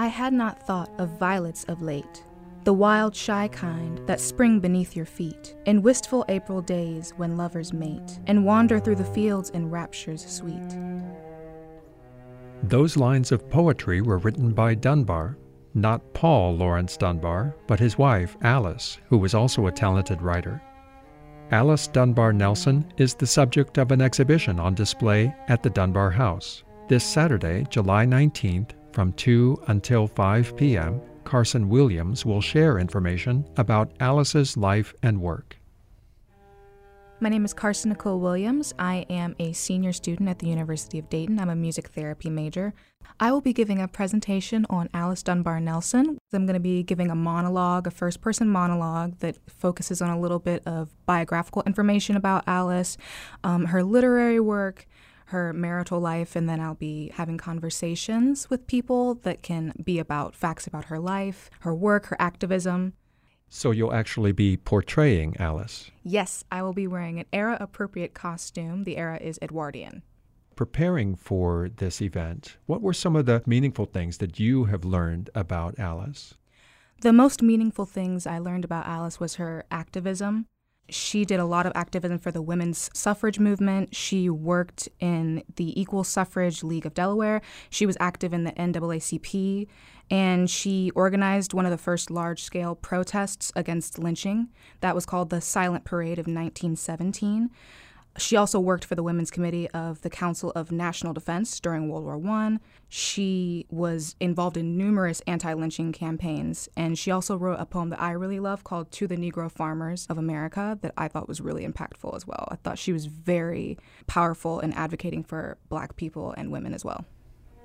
I had not thought of violets of late, the wild, shy kind that spring beneath your feet, in wistful April days when lovers mate, and wander through the fields in raptures sweet. Those lines of poetry were written by Dunbar, not Paul Laurence Dunbar, but his wife, Alice, who was also a talented writer. Alice Dunbar Nelson is the subject of an exhibition on display at the Dunbar House. This Saturday, July 19th, from 2 until 5 p.m., Carson Williams will share information about Alice's life and work. My name is Carson Nicole Williams. I am a senior student at the University of Dayton. I'm a music therapy major. I will be giving a presentation on Alice Dunbar Nelson. I'm going to be giving a monologue, a first-person monologue that focuses on a little bit of biographical information about Alice, her literary work, her marital life, and then I'll be having conversations with people that can be about facts about her life, her work, her activism. So you'll actually be portraying Alice? Yes, I will be wearing an era-appropriate costume. The era is Edwardian. Preparing for this event, what were some of the meaningful things that you have learned about Alice? The most meaningful things I learned about Alice was her activism. She did a lot of activism for the women's suffrage movement. She worked in the Equal Suffrage League of Delaware. She was active in the NAACP, and she organized one of the first large-scale protests against lynching. That was called the Silent Parade of 1917. She also worked for the Women's Committee of the Council of National Defense during World War I. She was involved in numerous anti-lynching campaigns, and she also wrote a poem that I really love called To the Negro Farmers of America that I thought was really impactful as well. I thought she was very powerful in advocating for Black people and women as well.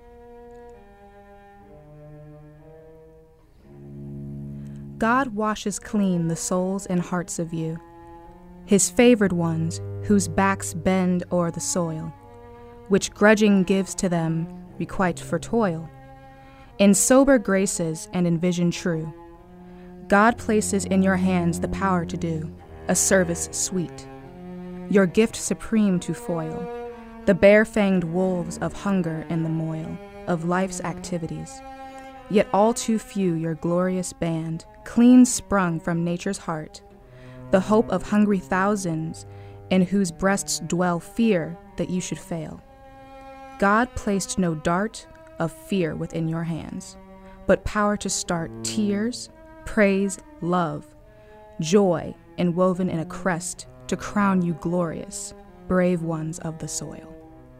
God washes clean the souls and hearts of you, his favored ones, whose backs bend o'er the soil, which grudging gives to them requite for toil. In sober graces and in vision true, God places in your hands the power to do a service sweet, your gift supreme to foil the bare-fanged wolves of hunger and the moil of life's activities. Yet all too few your glorious band, clean sprung from nature's heart, the hope of hungry thousands in whose breasts dwell fear that you should fail. God placed no dart of fear within your hands, but power to start tears, praise, love, joy enwoven in a crest to crown you glorious, brave ones of the soil.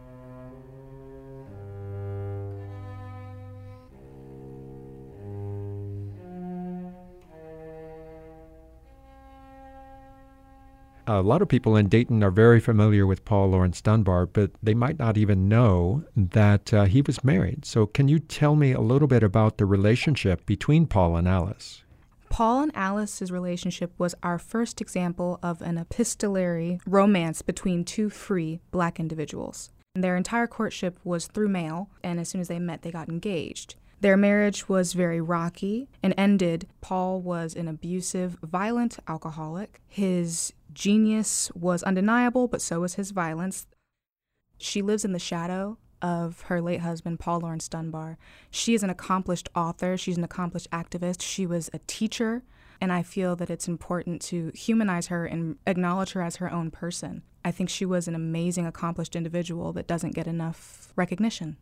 A lot of people in Dayton are very familiar with Paul Laurence Dunbar, but they might not even know that he was married. So can you tell me a little bit about the relationship between Paul and Alice? Paul and Alice's relationship was our first example of an epistolary romance between two free Black individuals. Their entire courtship was through mail, and as soon as they met, they got engaged. Their marriage was very rocky and ended. Paul was an abusive, violent alcoholic. His genius was undeniable, but so was his violence. She lives in the shadow of her late husband, Paul Laurence Dunbar. She is an accomplished author. She's an accomplished activist. She was a teacher, and I feel that it's important to humanize her and acknowledge her as her own person. I think she was an amazing, accomplished individual that doesn't get enough recognition.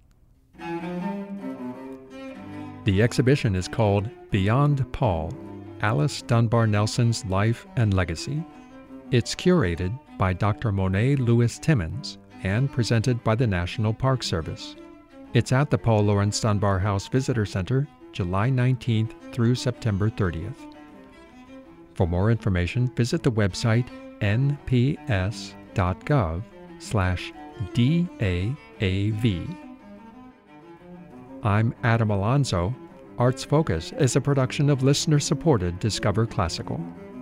The exhibition is called Beyond Paul, Alice Dunbar Nelson's Life and Legacy. It's curated by Dr. Monet Lewis Timmons and presented by the National Park Service. It's at the Paul Laurence Dunbar House Visitor Center, July 19th through September 30th. For more information, visit the website nps.gov/DAAV. I'm Adam Alonso. Arts Focus is a production of listener-supported Discover Classical.